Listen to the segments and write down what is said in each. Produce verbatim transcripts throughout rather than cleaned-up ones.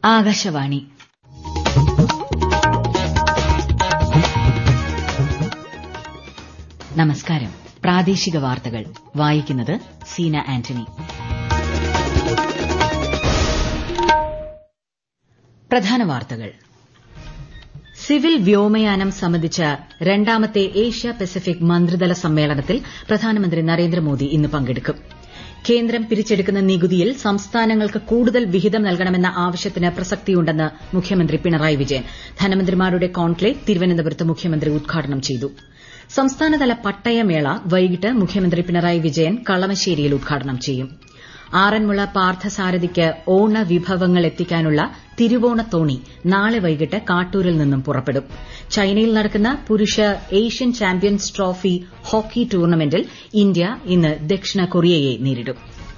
ആകാശവാണി. നമസ്കാരം. പ്രാദേശിക വാർത്തകൾ വായിക്കുന്നത് സീന ആന്റണി. പ്രധാന വാർത്തകൾ. സിവിൽ വ്യോമയാനം സംബന്ധിച്ച രണ്ടാമത്തെ ഏഷ്യ പസഫിക് മന്ത്രിതല സമ്മേളനത്തിൽ പ്രധാനമന്ത്രി നരേന്ദ്രമോദി ഇന്ന് പങ്കെടുക്കും. കേന്ദ്രം പിരിച്ചെടുക്കുന്ന നികുതിയിൽ സംസ്ഥാനങ്ങൾക്ക് കൂടുതൽ വിഹിതം നൽകണമെന്ന ആവശ്യത്തിന് പ്രസക്തിയുണ്ടെന്ന് മുഖ്യമന്ത്രി പിണറായി വിജയൻ. ധനമന്ത്രിമാരുടെ കോൺക്ലേവ് തിരുവനന്തപുരത്ത് മുഖ്യമന്ത്രി ഉദ്ഘാടനം ചെയ്തു. സംസ്ഥാനതല പട്ടയമേള വൈകിട്ട് മുഖ്യമന്ത്രി പിണറായി വിജയൻ കളമശ്ശേരിയിൽ ഉദ്ഘാടനം ചെയ്യും. ആറന്മുള പാർത്ഥസാരഥിക്ക് ഓണവിഭവങ്ങൾ എത്തിക്കാനുള്ള തിരുവോണത്തോണി നാളെ വൈകിട്ട് കാട്ടൂരിൽ നിന്നും പുറപ്പെടും. ചൈനയിൽ നടക്കുന്ന പുരുഷ ഏഷ്യൻ ചാമ്പ്യൻസ് ട്രോഫി ഹോക്കി ടൂർണമെന്റിൽ ഇന്ത്യ ഇന്ന് ദക്ഷിണ കൊറിയയെ നേരിടും.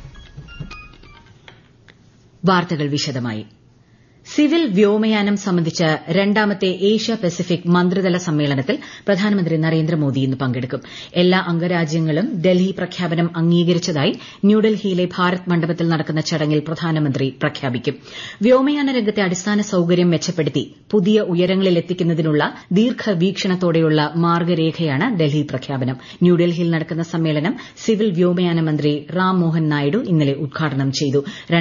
വാർത്തകൾ വിശദമായി. സിവിൽ വ്യോമയാനം സംബന്ധിച്ച രണ്ടാമത്തെ ഏഷ്യ പസഫിക് മന്ത്രിതല സമ്മേളനത്തിൽ പ്രധാനമന്ത്രി നരേന്ദ്രമോദി ഇന്ന് പങ്കെടുക്കും. എല്ലാ അംഗരാജ്യങ്ങളും ഡൽഹി പ്രഖ്യാപനം അംഗീകരിച്ചതായി ന്യൂഡൽഹിയിലെ ഭാരത് മണ്ഡപത്തിൽ നടക്കുന്ന ചടങ്ങിൽ പ്രധാനമന്ത്രി പ്രഖ്യാപിക്കും. വ്യോമയാന രംഗത്തെ അടിസ്ഥാന സൌകര്യം മെച്ചപ്പെടുത്തി പുതിയ ഉയരങ്ങളിലെത്തിക്കുന്നതിനുള്ള ദീർഘവീക്ഷണത്തോടെയുള്ള മാർഗ്ഗരേഖയാണ് ഡൽഹി പ്രഖ്യാപനം. ന്യൂഡൽഹിയിൽ നടക്കുന്ന സമ്മേളനം സിവിൽ വ്യോമയാന മന്ത്രി റാം മോഹൻ നായിഡു ഇന്നലെ ഉദ്ഘാടനം ചെയ്തു.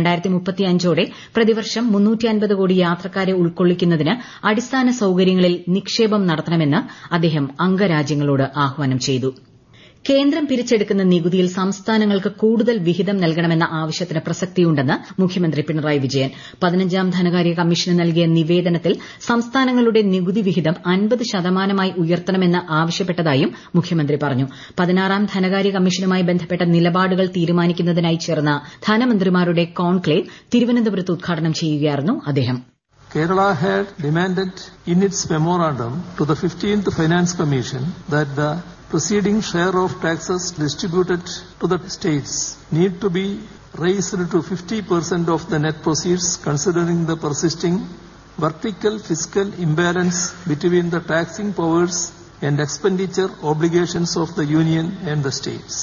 ോടെ പ്രതിവർഷം മുന്നൂറ്റി കോടി യാത്രക്കാരെ ഉൾക്കൊള്ളിക്കുന്നതിന് അടിസ്ഥാന സൌകര്യങ്ങളിൽ നിക്ഷേപം നടത്തണമെന്ന് അദ്ദേഹം അംഗരാജ്യങ്ങളോട് ആഹ്വാനം ചെയ്തു. കേന്ദ്രം പിരിച്ചെടുക്കുന്ന നികുതിയിൽ സംസ്ഥാനങ്ങൾക്ക് കൂടുതൽ വിഹിതം നൽകണമെന്ന ആവശ്യത്തിന് പ്രസക്തിയുണ്ടെന്ന് മുഖ്യമന്ത്രി പിണറായി വിജയൻ. പതിനഞ്ചാം ധനകാര്യ കമ്മീഷന് നൽകിയ നിവേദനത്തിൽ സംസ്ഥാനങ്ങളുടെ നികുതി വിഹിതം അൻപത് ശതമാനമായി ഉയർത്തണമെന്ന് ആവശ്യപ്പെട്ടതായും മുഖ്യമന്ത്രി പറഞ്ഞു. പതിനാറാം ധനകാര്യ കമ്മീഷനുമായി ബന്ധപ്പെട്ട നിലപാടുകൾ തീരുമാനിക്കുന്നതിനായി ചേർന്ന ധനമന്ത്രിമാരുടെ കോൺക്ലേവ് തിരുവനന്തപുരത്ത് ഉദ്ഘാടനം ചെയ്യുകയായിരുന്നു അദ്ദേഹം. Kerala had demanded in its memorandum to the fifteenth Finance Commission that the preceding share of taxes distributed to the states need to be raised to fifty percent of the net proceeds, considering the persisting vertical fiscal imbalance between the taxing powers and expenditure obligations of the Union and the states.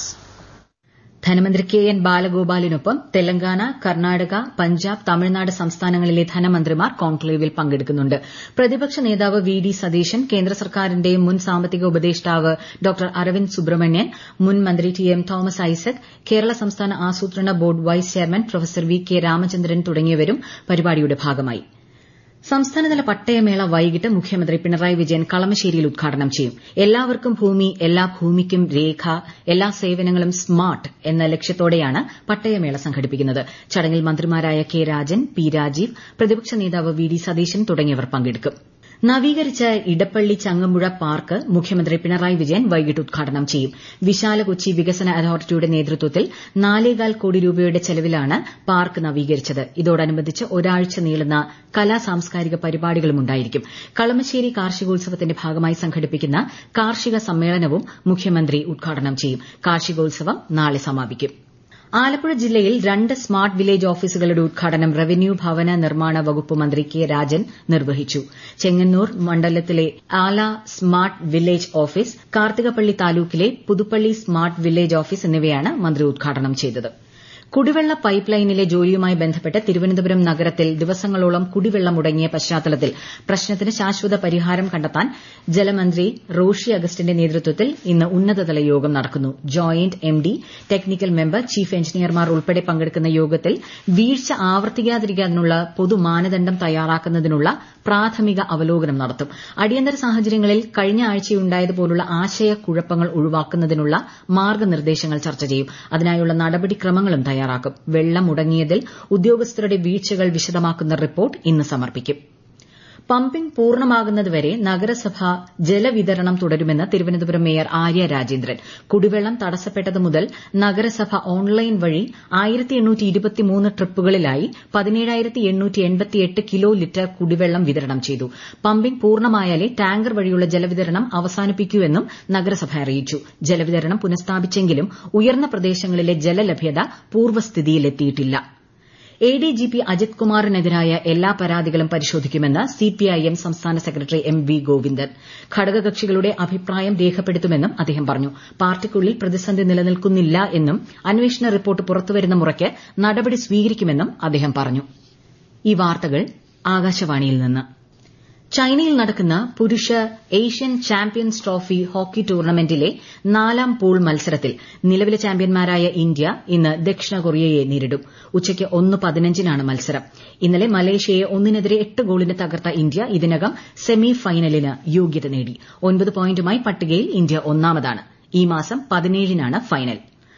ധനമന്ത്രി K N ബാലഗോപാലിനൊപ്പം തെലങ്കാന, കർണാടക, പഞ്ചാബ്, തമിഴ്നാട് സംസ്ഥാനങ്ങളിലെ ധനമന്ത്രിമാർ കോൺക്ലേവിൽ പങ്കെടുക്കുന്നുണ്ട്. പ്രതിപക്ഷ നേതാവ് V D Satheesan, കേന്ദ്ര സർക്കാരിന്റെ മുൻ സാമ്പത്തിക ഉപദേഷ്ടാവ് ഡോക്ടർ അരവിന്ദ് സുബ്രഹ്മണ്യൻ, മുൻ മന്ത്രി ടി എം തോമസ് ഐസക്, കേരള സംസ്ഥാന ആസൂത്രണ board vice chairman professor V K Ramachandran തുടങ്ങിയവരും പരിപാടിയുടെ ഭാഗമായി. സംസ്ഥാനതല പട്ടയമേള വൈകിട്ട് മുഖ്യമന്ത്രി പിണറായി വിജയൻ കളമശ്ശേരിയിൽ ഉദ്ഘാടനം ചെയ്യും. എല്ലാവർക്കും ഭൂമി, എല്ലാ ഭൂമിക്കും രേഖ, എല്ലാ സേവനങ്ങളും സ്മാർട്ട് എന്ന ലക്ഷ്യത്തോടെയാണ് പട്ടയമേള സംഘടിപ്പിക്കുന്നത്. ചടങ്ങിൽ മന്ത്രിമാരായ കെ രാജൻ, പി രാജീവ്, പ്രതിപക്ഷ നേതാവ് വി ഡി സതീശൻ തുടങ്ങിയവർ പങ്കെടുക്കും. നവീകരിച്ച ഇടപ്പള്ളി ചങ്ങമ്പുഴ പാർക്ക് മുഖ്യമന്ത്രി പിണറായി വിജയൻ വൈകിട്ട് ഉദ്ഘാടനം ചെയ്യും. വിശാല കൊച്ചി വികസന അതോറിറ്റിയുടെ നേതൃത്വത്തിൽ നാലേകാൽ കോടി രൂപയുടെ ചെലവിലാണ് പാർക്ക് നവീകരിച്ചത്. ഇതോടനുബന്ധിച്ച് ഒരാഴ്ച നീളുന്ന കലാ സാംസ്കാരിക പരിപാടികളും ഉണ്ടായിരിക്കും. കളമശ്ശേരി കാർഷികോത്സവത്തിന്റെ ഭാഗമായി സംഘടിപ്പിക്കുന്ന കാർഷിക സമ്മേളനവും മുഖ്യമന്ത്രി ഉദ്ഘാടനം ചെയ്യും. കാർഷികോത്സവം നാളെ സമാപിക്കും. ആലപ്പുഴ ജില്ലയിൽ രണ്ട് സ്മാർട്ട് വില്ലേജ് ഓഫീസുകളുടെ ഉദ്ഘാടനം റവന്യൂ ഭവന നിർമ്മാണ വകുപ്പ് മന്ത്രി കെ രാജൻ നിർവഹിച്ചു. ചെങ്ങന്നൂർ മണ്ഡലത്തിലെ ആല സ്മാർട്ട് വില്ലേജ് ഓഫീസ്, കാർത്തികപ്പള്ളി താലൂക്കിലെ പുതുപ്പള്ളി സ്മാർട്ട് വില്ലേജ് ഓഫീസ് എന്നിവയാണ് മന്ത്രി ഉദ്ഘാടനം ചെയ്തത്. കുടിവെള്ള പൈപ്പ് ലൈനിലെ ജോലിയുമായി ബന്ധപ്പെട്ട് തിരുവനന്തപുരം നഗരത്തിൽ ദിവസങ്ങളോളം കുടിവെള്ളം മുടങ്ങിയ പശ്ചാത്തലത്തിൽ പ്രശ്നത്തിന് ശാശ്വത പരിഹാരം കണ്ടെത്താൻ ജലമന്ത്രി റോഷി അഗസ്റ്റിന്റെ നേതൃത്വത്തിൽ ഇന്ന് ഉന്നതതല യോഗം നടക്കുന്നു. Joint M D, technical member, chief എഞ്ചിനീയർമാർ ഉൾപ്പെടെ പങ്കെടുക്കുന്ന യോഗത്തിൽ വീഴ്ച ആവർത്തിക്കാതിരിക്കാനുള്ള പൊതുമാനദണ്ഡം തയ്യാറാക്കുന്നതിനുള്ള പ്രാഥമിക അവലോകനം നടത്തും. അടിയന്തര സാഹചര്യങ്ങളിൽ കഴിഞ്ഞ ആഴ്ചയുണ്ടായതുപോലുള്ള ആശയക്കുഴപ്പങ്ങൾ ഒഴിവാക്കുന്നതിനുള്ള മാർഗ്ഗനിർദ്ദേശങ്ങൾ ചർച്ച ചെയ്യും. അതിനായുള്ള നടപടിക്രമങ്ങളും തയ്യാറാക്കും. വെള്ളം മുടങ്ങിയതിൽ ഉദ്യോഗസ്ഥരുടെ വീഴ്ചകൾ വിശദമാക്കുന്ന റിപ്പോർട്ട് ഇന്ന് സമർപ്പിക്കും. പമ്പിംഗ് പൂർണ്ണമാകുന്നതുവരെ നഗരസഭ ജലവിതരണം തുടരുമെന്ന് തിരുവനന്തപുരം മേയർ ആര്യ രാജേന്ദ്രൻ. കുടിവെള്ളം തടസ്സപ്പെട്ടതു മുതൽ നഗരസഭ ഓൺലൈൻ വഴി ആയിരത്തി എണ്ണൂറ്റി ഇരുപത്തിമൂന്ന് ട്രിപ്പുകളിലായി പതിനേഴായിരത്തി എണ്ണൂറ്റി എൺപത്തിയെട്ട് കിലോ ലിറ്റർ കുടിവെള്ളം വിതരണം ചെയ്തു. പമ്പിംഗ് പൂർണ്ണമായാലേ ടാങ്കർ വഴിയുള്ള ജലവിതരണം അവസാനിപ്പിക്കൂവെന്നും നഗരസഭ അറിയിച്ചു. ജലവിതരണം പുനഃസ്ഥാപിച്ചെങ്കിലും ഉയർന്ന പ്രദേശങ്ങളിലെ ജലലഭ്യത പൂർവ്വസ്ഥിതിയിലെത്തിയിട്ടില്ല. A D G P Ajith കുമാറിനെതിരായ എല്ലാ പരാതികളും പരിശോധിക്കുമെന്ന് സിപിഐഎം സംസ്ഥാന സെക്രട്ടറി എം വി ഗോവിന്ദൻ. ഘടകകക്ഷികളുടെ അഭിപ്രായം രേഖപ്പെടുത്തുമെന്നും അദ്ദേഹം പറഞ്ഞു. പാർട്ടിക്കുള്ളിൽ പ്രതിസന്ധി നിലനിൽക്കുന്നില്ല എന്നും അന്വേഷണ റിപ്പോർട്ട് പുറത്തുവരുന്ന മുറയ്ക്ക് നടപടി സ്വീകരിക്കുമെന്നും അദ്ദേഹം പറഞ്ഞു. ഈ വാർത്തകൾ ആകാശവാണിയിൽ നിന്ന്. ചൈനയിൽ നടക്കുന്ന പുരുഷ ഏഷ്യൻ ചാമ്പ്യൻസ് ട്രോഫി ഹോക്കി ടൂർണമെന്റിലെ നാലാം പൂൾ മത്സരത്തിൽ നിലവിലെ ചാമ്പ്യന്മാരായ ഇന്ത്യ ഇന്ന് ദക്ഷിണ കൊറിയയെ നേരിടും. ഉച്ചയ്ക്ക് ഒന്ന് പതിനഞ്ചിനാണ് മത്സരം. ഇന്നലെ മലേഷ്യയെ ഒന്നിനെതിരെ എട്ട് ഗോളിന് തകർത്ത ഇന്ത്യ ഇതിനകം സെമി ഫൈനലിന് യോഗ്യത നേടി. ഒൻപത് പോയിന്റുമായി പട്ടികയിൽ ഇന്ത്യ ഒന്നാമതാണ്. ഈ മാസം പതിനേഴിനാണ് ഫൈനൽ.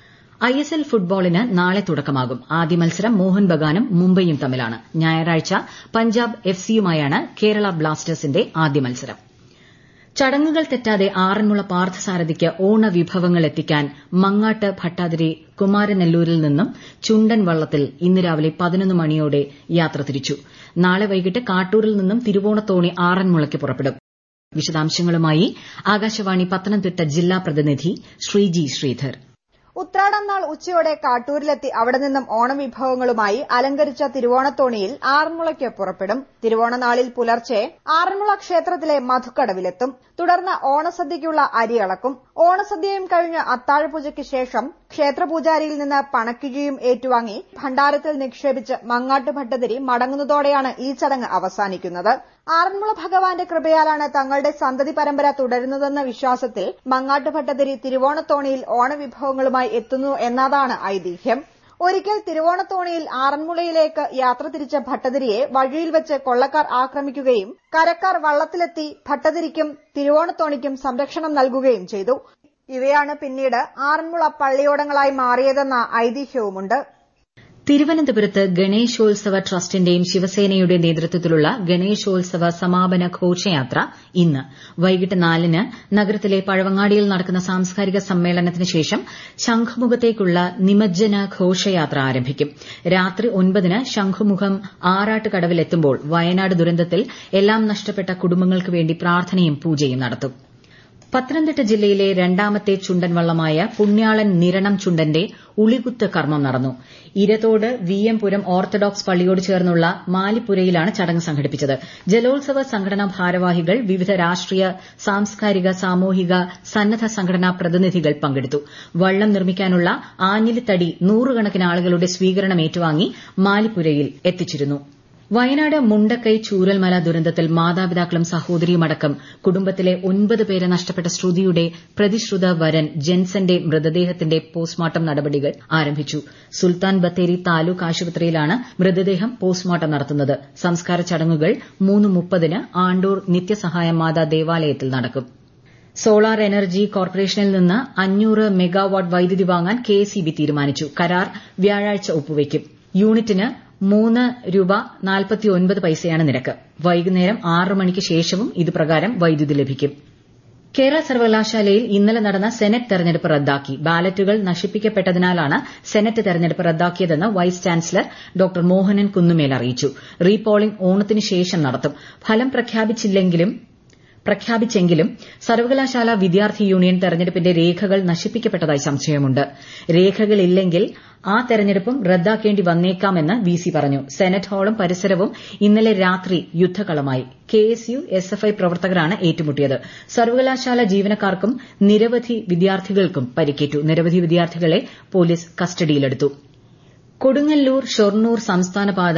ഐ എസ് എൽ ഫുട്ബോളിന് നാളെ തുടക്കമാകും. ആദ്യ മത്സരം മോഹൻ ബഗാനും മുംബൈയും തമ്മിലാണ്. ഞായറാഴ്ച പഞ്ചാബ് എഫ് സിയുമായാണ് കേരള ബ്ലാസ്റ്റേഴ്സിന്റെ ആദ്യ മത്സരം. ചടങ്ങുകൾ തെറ്റാതെ ആറന്മുള പാർത്ഥസാരഥിക്ക് ഓണവിഭവങ്ങൾ എത്തിക്കാൻ മങ്ങാട്ട് ഭട്ടാതിരി കുമാരനെല്ലൂരിൽ നിന്നും ചുണ്ടൻ വള്ളത്തിൽ ഇന്ന് രാവിലെ പതിനൊന്ന് മണിയോടെ യാത്ര തിരിച്ചു. നാളെ വൈകിട്ട് കാട്ടൂരിൽ നിന്നും തിരുവോണത്തോണി ആറന്മുളയ്ക്ക് പുറപ്പെടും. വിശദാംശങ്ങളുമായി ആകാശവാണി പത്തനംതിട്ട ജില്ലാ പ്രതിനിധി ശ്രീജി ശ്രീധർ. ഉത്രാടം നാൾ ഉച്ചയോടെ കാട്ടൂരിലെത്തി അവിടെ നിന്നും ഓണവിഭവങ്ങളുമായി അലങ്കരിച്ച തിരുവോണത്തോണിയിൽ ആറന്മുളയ്ക്ക് പുറപ്പെടും. തിരുവോണനാളിൽ പുലർച്ചെ ആറന്മുള ക്ഷേത്രത്തിലെ മധുക്കടവിലെത്തും. തുടർന്ന് ഓണസദ്യയ്ക്കുള്ള അരി അളക്കും. ഓണസദ്യയും കഴിഞ്ഞ് അത്താഴപൂജയ്ക്ക് ശേഷം ക്ഷേത്രപൂജാരിയിൽ നിന്ന് പണക്കിഴിയും ഏറ്റുവാങ്ങി ഭണ്ഡാരത്തിൽ നിക്ഷേപിച്ച് മങ്ങാട്ട് ഭട്ടതിരി മടങ്ങുന്നതോടെയാണ് ഈ ചടങ്ങ് അവസാനിക്കുന്നത്. ആറന്മുള ഭഗവാന്റെ കൃപയാലാണ് തങ്ങളുടെ സന്തതി പരമ്പര തുടരുന്നതെന്ന വിശ്വാസത്തിൽ മങ്ങാട്ട് ഭട്ടതിരി തിരുവോണത്തോണിയിൽ ഓണവിഭവങ്ങളുമായി എത്തുന്നു എന്നതാണ് ഐതിഹ്യം. ഒരിക്കൽ തിരുവോണത്തോണിയിൽ ആറന്മുളയിലേക്ക് യാത്ര തിരിച്ച ഭട്ടതിരിയെ വഴിയിൽ വെച്ച് കൊള്ളക്കാർ ആക്രമിക്കുകയും കരക്കാർ വള്ളത്തിലെത്തി ഭട്ടതിരിക്കും തിരുവോണത്തോണിക്കും സംരക്ഷണം നൽകുകയും ചെയ്തു. ഇവയാണ് പിന്നീട് ആറന്മുള പള്ളിയോടങ്ങളായി മാറിയതെന്ന ഐതിഹ്യവുമുണ്ട്. തിരുവനന്തപുരത്ത് ഗണേശോത്സവ ട്രസ്റ്റിന്റെയും ശിവസേനയുടെ നേതൃത്വത്തിലുള്ള ഗണേശോത്സവ സമാപന ഘോഷയാത്ര ഇന്ന് വൈകിട്ട് നാലിന് നഗരത്തിലെ പഴവങ്ങാടിയിൽ നടക്കുന്ന സാംസ്കാരിക സമ്മേളനത്തിന് ശേഷം ശംഖുമുഖത്തേക്കുള്ള നിമജ്ജന ഘോഷയാത്ര ആരംഭിക്കും. രാത്രി ഒൻപതിന് ശംഖുമുഖം ആറാട്ടുകടവിലെത്തുമ്പോൾ വയനാട് ദുരന്തത്തിൽ എല്ലാം നഷ്ടപ്പെട്ട കുടുംബങ്ങൾക്ക് വേണ്ടി പ്രാർത്ഥനയും പൂജയും നടത്തും. പത്തനംതിട്ട ജില്ലയിലെ രണ്ടാമത്തെ ചുണ്ടൻ വള്ളമായ പുണ്യാളൻ നിരണം ചുണ്ടന്റെ ഉളികുത്ത് കർമ്മം നടന്നു. Irathode V M Puram orthodox പള്ളിയോട് ചേർന്നുള്ള മാലിപ്പുരയിലാണ് ചടങ്ങ് സംഘടിപ്പിച്ചത്. ജലോത്സവ സംഘടനാ ഭാരവാഹികൾ, വിവിധ രാഷ്ട്രീയ, സാംസ്കാരിക, സാമൂഹിക, സന്നദ്ധ സംഘടനാ പ്രതിനിധികൾ പങ്കെടുത്തു. വള്ളം നിർമ്മിക്കാനുള്ള ആഞ്ഞിലിത്തടി നൂറുകണക്കിന് ആളുകളുടെ സ്വീകരണം ഏറ്റുവാങ്ങി മാലിപ്പുരയിൽ എത്തിച്ചിരുന്നു. വയനാട് മുണ്ടക്കൈ ചൂരൽമല ദുരന്തത്തിൽ മാതാപിതാക്കളും സഹോദരിയുമടക്കം കുടുംബത്തിലെ ഒൻപത് പേരെ നഷ്ടപ്പെട്ട ശ്രുതിയുടെ പ്രതിശ്രുത വരൻ ജെൻസന്റെ മൃതദേഹത്തിന്റെ പോസ്റ്റ്മോർട്ടം നടപടികൾ ആരംഭിച്ചു. സുൽത്താൻ ബത്തേരി താലൂക്ക് ആശുപത്രിയിലാണ് മൃതദേഹം പോസ്റ്റ്മോർട്ടം നടത്തുന്നത്. സംസ്കാര ചടങ്ങുകൾ മൂന്ന് മുപ്പതിന് ആണ്ടൂർ നിത്യസഹായ മാതാ ദേവാലയത്തിൽ നടക്കും. സോളാർ എനർജി കോർപ്പറേഷനിൽ നിന്ന് അഞ്ഞൂറ് മെഗാവാട്ട് വൈദ്യുതി വാങ്ങാൻ കെ എസ് ഇ ബി തീരുമാനിച്ചു. കരാർ വ്യാഴാഴ്ച ഒപ്പുവയ്ക്കും. യൂണിറ്റിന് മൂന്ന് രൂപ നാൽപ്പത്തിയൊൻപത് പൈസയാണ് നിരക്ക്. വൈകുന്നേരം ആറ് മണിക്ക് ശേഷവും ഇതുപ്രകാരം വൈദ്യുതി ലഭിക്കും. കേരള സർവകലാശാലയിൽ ഇന്നലെ നടന്ന സെനറ്റ് തെരഞ്ഞെടുപ്പ് റദ്ദാക്കി. ബാലറ്റുകൾ നശിപ്പിക്കപ്പെട്ടതിനാലാണ് സെനറ്റ് തെരഞ്ഞെടുപ്പ് റദ്ദാക്കിയതെന്ന് vice chancellor doctor Mohanan Kunnumel അറിയിച്ചു. റീപോളിംഗ് ഓണത്തിന് ശേഷം നടത്തും. ഫലം പ്രഖ്യാപിച്ചില്ലെങ്കിലും പ്രഖ്യാപിച്ചെങ്കിലും സർവകലാശാല വിദ്യാർത്ഥി യൂണിയൻ തെരഞ്ഞെടുപ്പിന്റെ രേഖകൾ നശിപ്പിക്കപ്പെട്ടതായി സംശയമുണ്ട്. രേഖകളില്ലെങ്കിൽ ആ തെരഞ്ഞെടുപ്പും റദ്ദാക്കേണ്ടി വന്നേക്കാമെന്ന് വി സി പറഞ്ഞു. സെനറ്റ് ഹാളും പരിസരവും ഇന്നലെ രാത്രി യുദ്ധക്കളമായി. K S U, S F I പ്രവർത്തകരാണ് ഏറ്റുമുട്ടിയത്. സർവകലാശാല ജീവനക്കാർക്കും നിരവധി വിദ്യാർത്ഥികൾക്കും പരിക്കേറ്റു. നിരവധി വിദ്യാർത്ഥികളെ പോലീസ് കസ്റ്റഡിയിലെടുത്തു. കൊടുങ്ങല്ലൂർ ഷൊർണൂർ സംസ്ഥാനപാത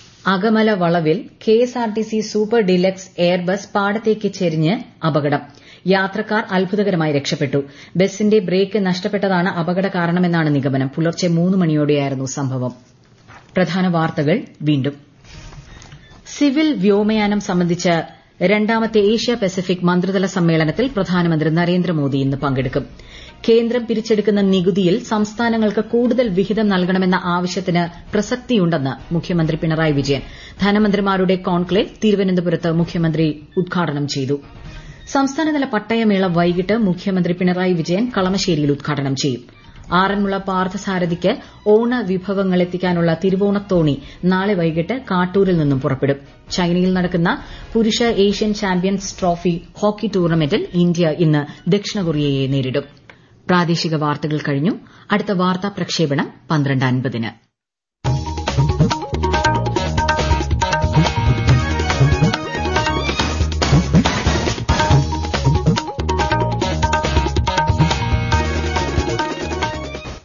അകമല വളവിൽ K S R T C super deluxe airbus പാടത്തേക്ക് ചെരിഞ്ഞ് അപകടം. യാത്രക്കാർ അത്ഭുതകരമായി രക്ഷപ്പെട്ടു. ബസിന്റെ ബ്രേക്ക് നഷ്ടപ്പെട്ടതാണ് അപകട കാരണമെന്നാണ് നിഗമനം. പുലർച്ചെ മൂന്ന് മണിയോടെയായിരുന്നു സംഭവം. പ്രധാന വാർത്തകൾ വീണ്ടും. സിവിൽ വ്യോമയാനം സംബന്ധിച്ച രണ്ടാമത്തെ ഏഷ്യ പസഫിക് മന്ത്രിതല സമ്മേളനത്തിൽ പ്രധാനമന്ത്രി നരേന്ദ്രമോദി ഇന്ന് പങ്കെടുക്കും. കേന്ദ്രം പിരിച്ചെടുക്കുന്ന നികുതിയിൽ സംസ്ഥാനങ്ങൾക്ക് കൂടുതൽ വിഹിതം നൽകണമെന്ന ആവശ്യത്തിന് പ്രസക്തിയുണ്ടെന്ന് മുഖ്യമന്ത്രി പിണറായി വിജയൻ. ധനമന്ത്രിമാരുടെ കോൺക്ലേവ് തിരുവനന്തപുരത്ത് മുഖ്യമന്ത്രി ഉദ്ഘാടനം ചെയ്തു. സംസ്ഥാനതല പട്ടയമേള വൈകിട്ട് മുഖ്യമന്ത്രി പിണറായി വിജയൻ കളമശ്ശേരിയിൽ ഉദ്ഘാടനം ചെയ്യും. ആറന്മുള പാർത്ഥസാരഥിക്ക് ഓണവിഭവങ്ങൾ എത്തിക്കാനുള്ള തിരുവോണത്തോണി നാളെ വൈകിട്ട് കാട്ടൂരിൽ നിന്നും പുറപ്പെടും. ചൈനയിൽ നടക്കുന്ന പുരുഷ ഏഷ്യൻ ചാമ്പ്യൻസ് ട്രോഫി ഹോക്കി ടൂർണമെന്റിൽ ഇന്ത്യ ഇന്ന് ദക്ഷിണ കൊറിയയെ നേരിടും. പ്രാദേശിക വാർത്തകൾ കഴിഞ്ഞു. അടുത്ത വാർത്താ പ്രക്ഷേപണം പന്ത്രണ്ട് അൻപതിന്.